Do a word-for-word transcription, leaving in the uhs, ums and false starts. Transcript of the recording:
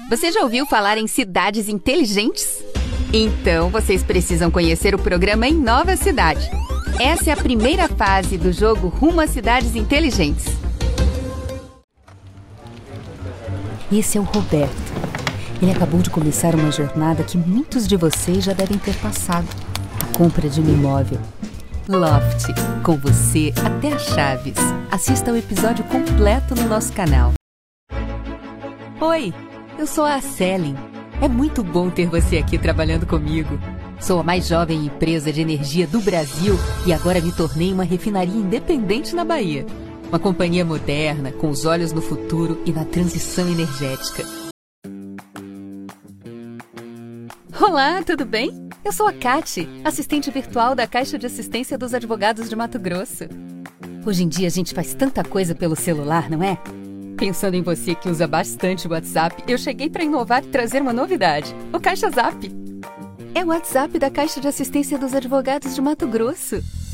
Você já ouviu falar em cidades inteligentes? Então, vocês precisam conhecer o programa Inova Cidade. Essa é a primeira fase do jogo Rumo a Cidades Inteligentes. Esse é o Roberto. Ele acabou de começar uma jornada que muitos de vocês já devem ter passado. A compra de um imóvel. Loft, com você até a Chaves. Assista ao episódio completo no nosso canal. Oi, eu sou a Céline. É muito bom ter você aqui trabalhando comigo. Sou a mais jovem empresa de energia do Brasil e agora me tornei uma refinaria independente na Bahia. Uma companhia moderna, com os olhos no futuro e na transição energética. Olá, tudo bem? Eu sou a Kati, assistente virtual da Caixa de Assistência dos Advogados de Mato Grosso. Hoje em dia a gente faz tanta coisa pelo celular, não é? Pensando em você que usa bastante o WhatsApp, eu cheguei para inovar e trazer uma novidade, o Caixa Zap. É o WhatsApp da Caixa de Assistência dos Advogados de Mato Grosso.